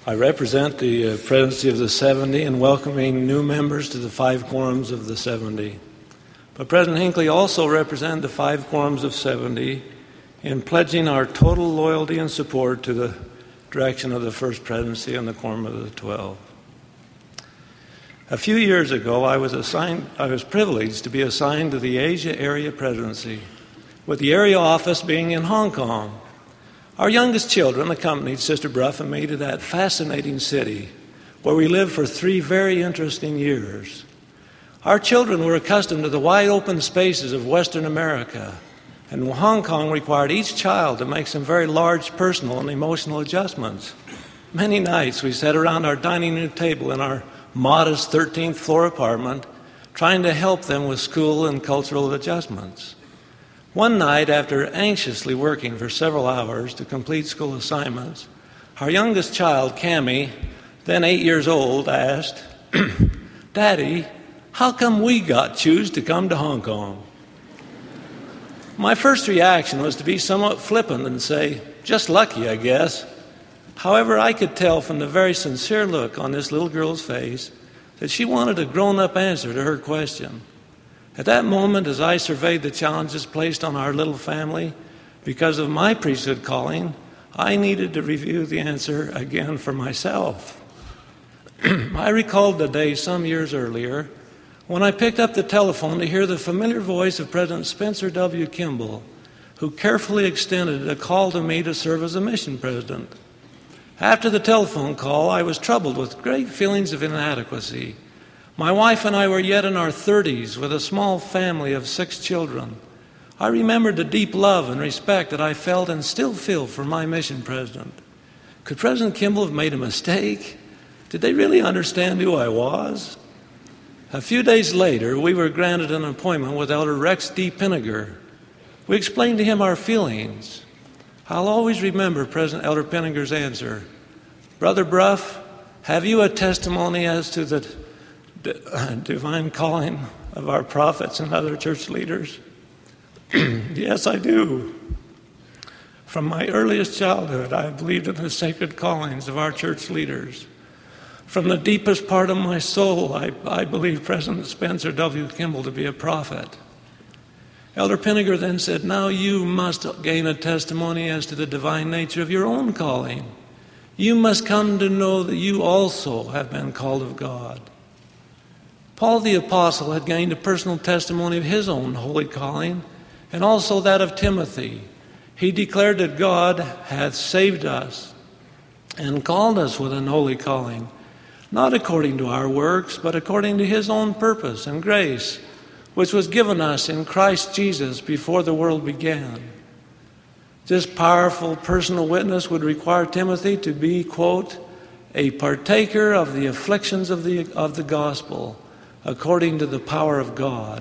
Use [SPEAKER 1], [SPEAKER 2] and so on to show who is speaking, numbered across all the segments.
[SPEAKER 1] I represent the presidency of the 70 in welcoming new members to the 5 quorums of the 70. But President Hinckley also represents the 5 quorums of 70 in pledging our total loyalty and support to the direction of the First Presidency and the Quorum of the 12. A few years ago, I was privileged to be assigned to the Asia Area Presidency, with the area office being in Hong Kong. Our youngest children accompanied Sister Bruff and me to that fascinating city, where we lived for 3 very interesting years. Our children were accustomed to the wide open spaces of Western America, and Hong Kong required each child to make some very large personal and emotional adjustments. Many nights we sat around our dining room table in our modest 13th floor apartment, trying to help them with school and cultural adjustments. One night, after anxiously working for several hours to complete school assignments, our youngest child, Cammie, then 8 years old, asked, "Daddy, how come we got choose to come to Hong Kong?" My first reaction was to be somewhat flippant and say, "Just lucky, I guess." However, I could tell from the very sincere look on this little girl's face that she wanted a grown-up answer to her question. At that moment, as I surveyed the challenges placed on our little family because of my priesthood calling, I needed to review the answer again for myself. I recalled the day some years earlier when I picked up the telephone to hear the familiar voice of President Spencer W. Kimball, who carefully extended a call to me to serve as a mission president. After the telephone call, I was troubled with great feelings of inadequacy. My wife and I were yet in our 30s with a small family of 6 children. I remembered the deep love and respect that I felt and still feel for my mission president. Could President Kimball have made a mistake? Did they really understand who I was? A few days later, we were granted an appointment with Elder Rex D. Pinniger. We explained to him our feelings. I'll always remember President Elder Pinniger's answer. "Brother Bruff, have you a testimony as to the divine calling of our prophets and other church leaders?" "Yes, I do. From my earliest childhood, I have believed in the sacred callings of our church leaders. From the deepest part of my soul, I believe President Spencer W. Kimball to be a prophet." Elder Pinniger then said, "Now you must gain a testimony as to the divine nature of your own calling. You must come to know that you also have been called of God." Paul the Apostle had gained a personal testimony of his own holy calling and also that of Timothy. He declared that God hath saved us and called us with an holy calling, not according to our works, but according to his own purpose and grace, which was given us in Christ Jesus before the world began. This powerful personal witness would require Timothy to be, quote, "a partaker of the afflictions of the gospel, according to the power of God."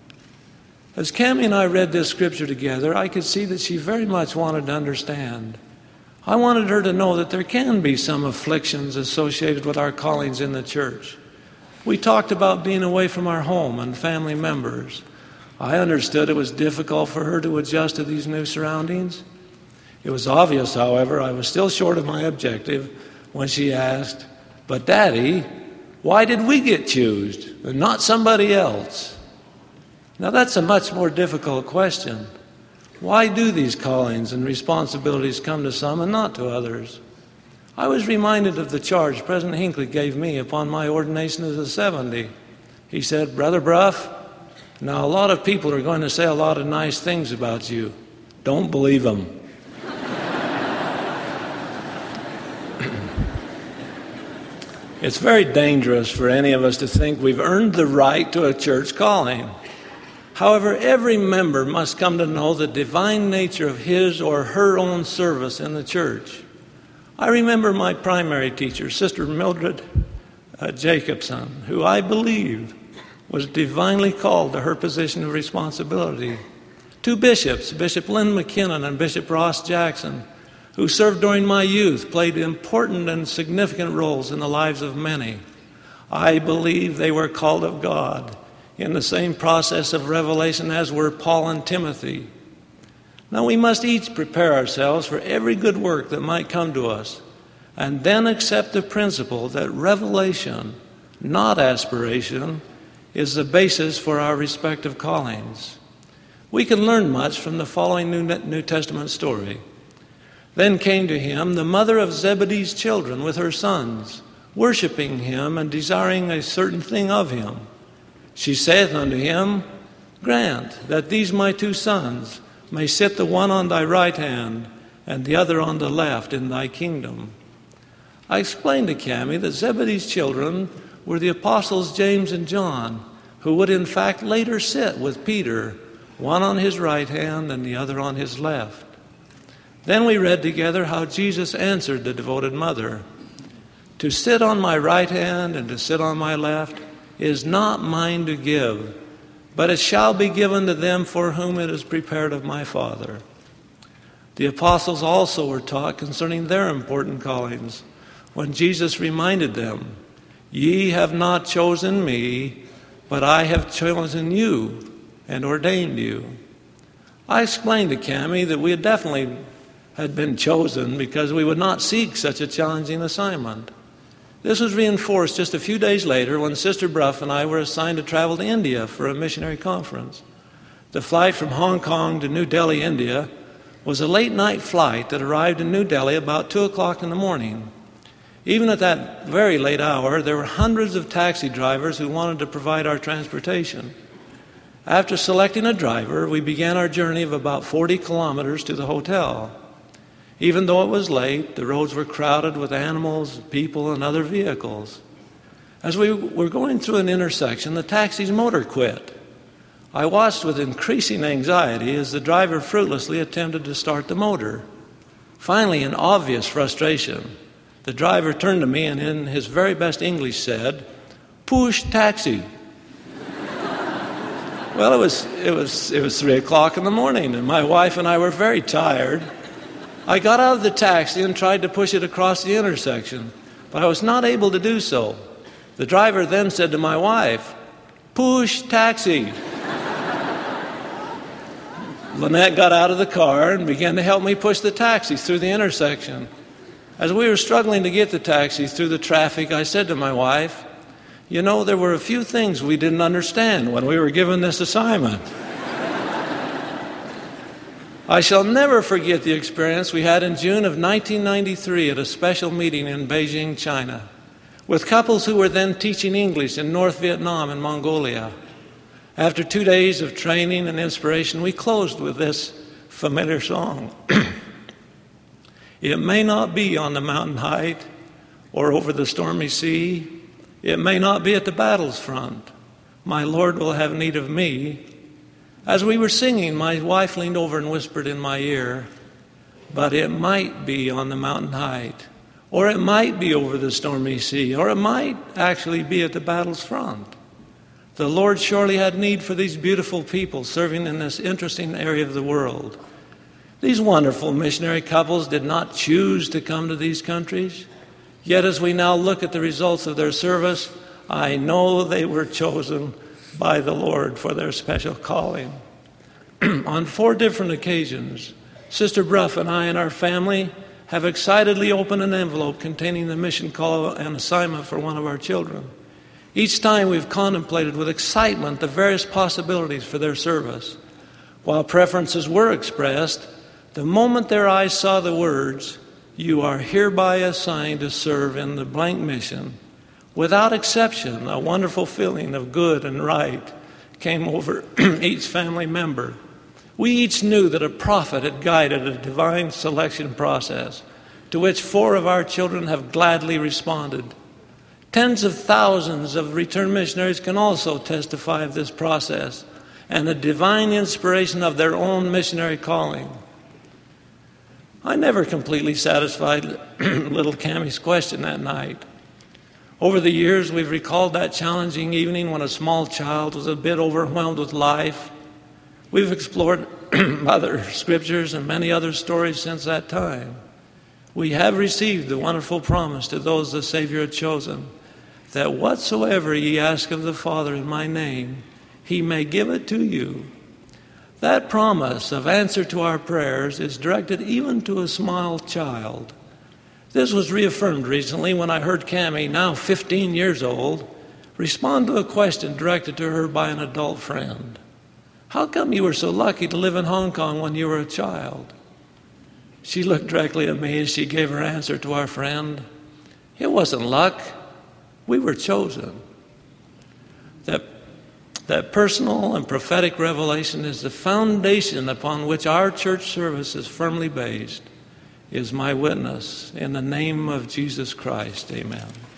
[SPEAKER 1] As Cammie and I read this scripture together, I could see that she very much wanted to understand. I wanted her to know that there can be some afflictions associated with our callings in the church. We talked about being away from our home and family members. I understood it was difficult for her to adjust to these new surroundings. It was obvious, however, I was still short of my objective when she asked, "But Daddy, why did we get chosen and not somebody else?" Now that's a much more difficult question. Why do these callings and responsibilities come to some and not to others? I was reminded of the charge President Hinckley gave me upon my ordination as a 70. He said, "Brother Bruff, now a lot of people are going to say a lot of nice things about you. Don't believe them." It's very dangerous for any of us to think we've earned the right to a church calling. However, every member must come to know the divine nature of his or her own service in the church. I remember my primary teacher, Sister Mildred Jacobson, who I believe was divinely called to her position of responsibility. 2 bishops, Bishop Lynn McKinnon and Bishop Ross Jackson, who served during my youth, played important and significant roles in the lives of many. I believe they were called of God in the same process of revelation as were Paul and Timothy. Now we must each prepare ourselves for every good work that might come to us and then accept the principle that revelation, not aspiration, is the basis for our respective callings. We can learn much from the following New Testament story. Then came to him the mother of Zebedee's children with her sons, worshiping him and desiring a certain thing of him. She saith unto him, Grant that these my two sons may sit the one on thy right hand and the other on the left in thy kingdom. I explained to Cammie that Zebedee's children were the apostles James and John, who would in fact later sit with Peter, one on his right hand and the other on his left. Then we read together how Jesus answered the devoted mother, To sit on my right hand and to sit on my left is not mine to give, but it shall be given to them for whom it is prepared of my Father. The apostles also were taught concerning their important callings when Jesus reminded them, Ye have not chosen me, but I have chosen you and ordained you. I explained to Cammie that we definitely had been chosen because we would not seek such a challenging assignment. This was reinforced just a few days later when Sister Bruff and I were assigned to travel to India for a missionary conference. The flight from Hong Kong to New Delhi, India, was a late-night flight that arrived in New Delhi about 2 o'clock in the morning. Even at that very late hour, there were hundreds of taxi drivers who wanted to provide our transportation. After selecting a driver, we began our journey of about 40 kilometers to the hotel. Even though it was late, the roads were crowded with animals, people, and other vehicles. As we were going through an intersection, the taxi's motor quit. I watched with increasing anxiety as the driver fruitlessly attempted to start the motor. Finally, in obvious frustration, the driver turned to me and in his very best English said, Push taxi. Well, it was 3 o'clock in the morning, and my wife and I were very tired. I got out of the taxi and tried to push it across the intersection, but I was not able to do so. The driver then said to my wife, Push taxi. Lynette got out of the car and began to help me push the taxi through the intersection. As we were struggling to get the taxi through the traffic, I said to my wife, You know, there were a few things we didn't understand when we were given this assignment. I shall never forget the experience we had in June of 1993 at a special meeting in Beijing, China, with couples who were then teaching English in North Vietnam and Mongolia. After 2 days of training and inspiration, we closed with this familiar song. It may not be on the mountain height or over the stormy sea. It may not be at the battle's front. My Lord will have need of me. As we were singing, my wife leaned over and whispered in my ear, But it might be on the mountain height, or it might be over the stormy sea, or it might actually be at the battle's front. The Lord surely had need for these beautiful people serving in this interesting area of the world. These wonderful missionary couples did not choose to come to these countries. Yet as we now look at the results of their service, I know they were chosen by the Lord for their special calling. On 4 different occasions, Sister Bruff and I and our family have excitedly opened an envelope containing the mission call and assignment for one of our children. Each time we've contemplated with excitement the various possibilities for their service. While preferences were expressed, the moment their eyes saw the words, You are hereby assigned to serve in the blank mission, without exception, a wonderful feeling of good and right came over each family member. We each knew that a prophet had guided a divine selection process to which 4 of our children have gladly responded. Tens of thousands of returned missionaries can also testify of this process and the divine inspiration of their own missionary calling. I never completely satisfied little Cammie's question that night. Over the years, we've recalled that challenging evening when a small child was a bit overwhelmed with life. We've explored other scriptures and many other stories since that time. We have received the wonderful promise to those the Savior had chosen, that whatsoever ye ask of the Father in my name, he may give it to you. That promise of answer to our prayers is directed even to a small child. This was reaffirmed recently when I heard Cammie, now 15 years old, respond to a question directed to her by an adult friend. How come you were so lucky to live in Hong Kong when you were a child? She looked directly at me as she gave her answer to our friend. It wasn't luck. We were chosen. That personal and prophetic revelation is the foundation upon which our church service is firmly based, is my witness. In the name of Jesus Christ, amen.